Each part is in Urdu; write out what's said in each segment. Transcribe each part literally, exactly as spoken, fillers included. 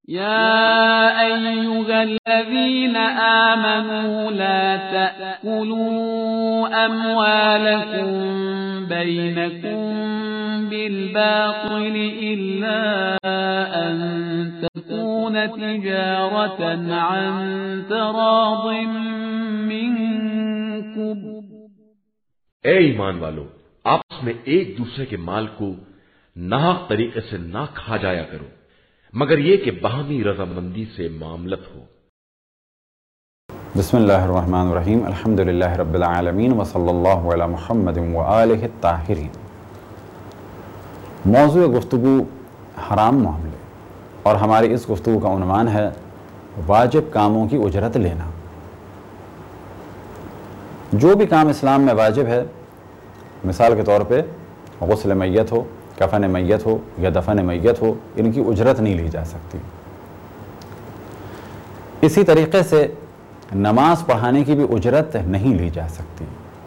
يا أيها الذين آمنوا لا تأكلوا أموالكم بينكم بالباطل إلا أن تكون تجارة عن تراض منكم. اے ایمان والو، آپس میں ایک دوسرے کے مال کو ناحق طریقے سے نہ کھا جایا کرو مگر یہ کہ باہمی رضامندی سے معاملت ہو. بسم اللہ الرحمن الرحیم. الحمدللہ رب العالمین وصلی اللہ علی محمد وآلہ الطاہرین. موضوع گفتگو حرام معاملے، اور ہماری اس گفتگو کا عنوان ہے واجب کاموں کی اجرت لینا. جو بھی کام اسلام میں واجب ہے، مثال کے طور پہ غسل میت ہو، کفن میت ہو یا دفن میت ہو، ان کی اجرت نہیں لی جا سکتی. اسی طریقے سے نماز پڑھانے کی بھی اجرت نہیں لی جا سکتی.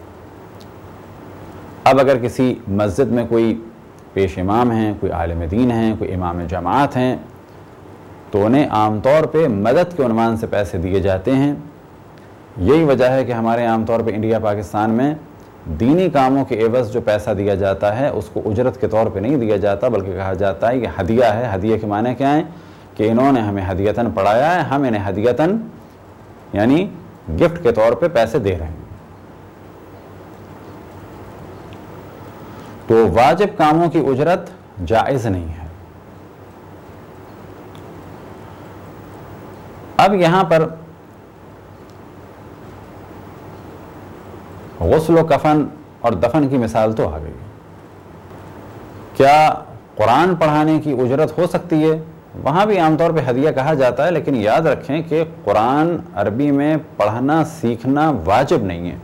اب اگر کسی مسجد میں کوئی پیش امام ہیں، کوئی عالم دین ہیں، کوئی امام جماعت ہیں، تو انہیں عام طور پہ مدد کے عنوان سے پیسے دیے جاتے ہیں. یہی وجہ ہے کہ ہمارے عام طور پہ انڈیا پاکستان میں دینی کاموں کے عوض جو پیسہ دیا جاتا ہے اس کو اجرت کے طور پہ نہیں دیا جاتا، بلکہ کہا جاتا ہے کہ ہدیہ ہے. ہدیہ کے معنی کیا ہیں؟ کہ انہوں نے ہمیں ہدیتاً پڑھایا ہے، ہم انہیں ہدیتاً یعنی گفٹ کے طور پہ پیسے دے رہے ہیں. تو واجب کاموں کی اجرت جائز نہیں ہے. اب یہاں پر غسل و کفن اور دفن کی مثال تو آ گئی. کیا قرآن پڑھانے کی اجرت ہو سکتی ہے؟ وہاں بھی عام طور پہ ہدیہ کہا جاتا ہے، لیکن یاد رکھیں کہ قرآن عربی میں پڑھنا سیکھنا واجب نہیں ہے.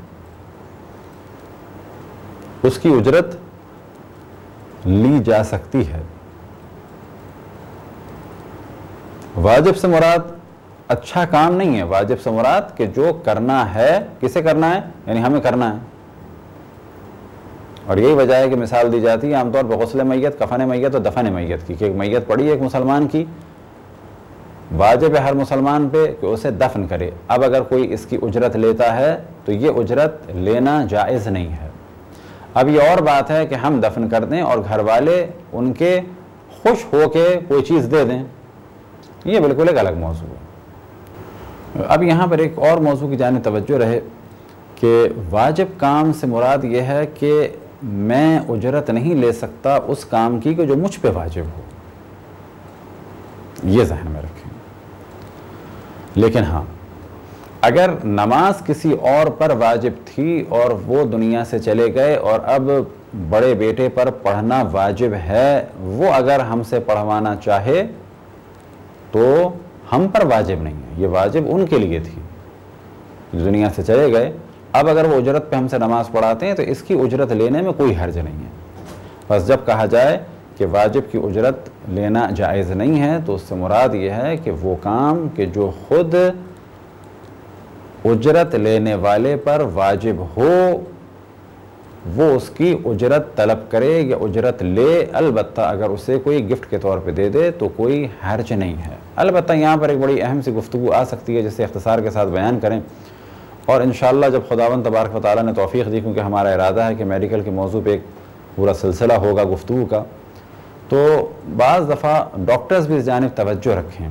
اس کی اجرت لی جا سکتی ہے. واجب سے مراد اچھا کام نہیں ہے. واجب سے مراد کہ جو کرنا ہے، کسے کرنا ہے؟ یعنی ہمیں کرنا ہے. اور یہی وجہ ہے کہ مثال دی جاتی ہے عام طور پر غسل میت، کفن میت اور دفن میت کی، کہ ایک میت پڑی ہے ایک مسلمان کی، واجب ہے ہر مسلمان پہ کہ اسے دفن کرے. اب اگر کوئی اس کی اجرت لیتا ہے تو یہ اجرت لینا جائز نہیں ہے. اب یہ اور بات ہے کہ ہم دفن کر دیں اور گھر والے ان کے خوش ہو کے کوئی چیز دے دیں، یہ بالکل ایک الگ موضوع ہے. اب یہاں پر ایک اور موضوع کی جانب توجہ رہے کہ واجب کام سے مراد یہ ہے کہ میں اجرت نہیں لے سکتا اس کام کی کہ جو مجھ پہ واجب ہو. یہ ذہن میں رکھیں. لیکن ہاں، اگر نماز کسی اور پر واجب تھی اور وہ دنیا سے چلے گئے اور اب بڑے بیٹے پر پڑھنا واجب ہے، وہ اگر ہم سے پڑھوانا چاہے تو ہم پر واجب نہیں ہے. یہ واجب ان کے لیے تھی جو دنیا سے چلے گئے. اب اگر وہ اجرت پہ ہم سے نماز پڑھاتے ہیں تو اس کی اجرت لینے میں کوئی حرج نہیں ہے. بس جب کہا جائے کہ واجب کی اجرت لینا جائز نہیں ہے تو اس سے مراد یہ ہے کہ وہ کام کہ جو خود اجرت لینے والے پر واجب ہو وہ اس کی اجرت طلب کرے یا اجرت لے. البتہ اگر اسے کوئی گفٹ کے طور پہ دے دے تو کوئی حرج نہیں ہے. البتہ یہاں پر ایک بڑی اہم سی گفتگو آ سکتی ہے جسے اختصار کے ساتھ بیان کریں، اور انشاءاللہ جب خداوند تبارک و تعالیٰ نے توفیق دی، کیونکہ ہمارا ارادہ ہے کہ میڈیکل کے موضوع پہ ایک پورا سلسلہ ہوگا گفتگو کا، تو بعض دفعہ ڈاکٹرز بھی اس جانب توجہ رکھیں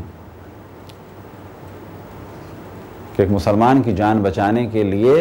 کہ ایک مسلمان کی جان بچانے کے لیے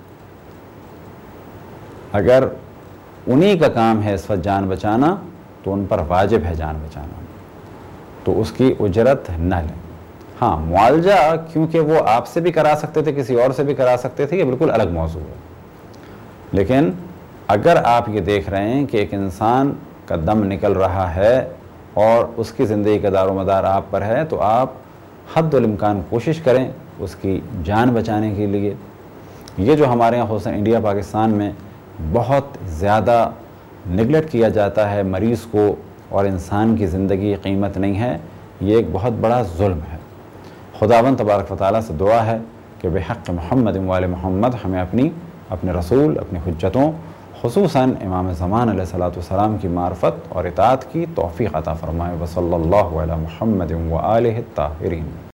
اگر انہی کا کام ہے اس وقت جان بچانا تو ان پر واجب ہے جان بچانا، تو اس کی اجرت نہ لیں. ہاں، معالجہ کیونکہ وہ آپ سے بھی کرا سکتے تھے، کسی اور سے بھی کرا سکتے تھے، یہ بالکل الگ موضوع ہے. لیکن اگر آپ یہ دیکھ رہے ہیں کہ ایک انسان کا دم نکل رہا ہے اور اس کی زندگی کا دار و مدار آپ پر ہے تو آپ حد الامکان کوشش کریں اس کی جان بچانے کے لیے. یہ جو ہمارے یہاں خصوصاً انڈیا پاکستان میں بہت زیادہ نگلیکٹ کیا جاتا ہے مریض کو، اور انسان کی زندگی قیمت نہیں ہے، یہ ایک بہت بڑا ظلم ہے. خداوند تبارک و تعالیٰ سے دعا ہے کہ بحق محمد وآل محمد ہمیں اپنی اپنے رسول، اپنی حجتوں، خصوصاً امام زمان علیہ الصلوۃ والسلام کی معرفت اور اطاعت کی توفیق عطا فرمائے۔ وصلی اللہ علی محمد و آلہ الطاہرین۔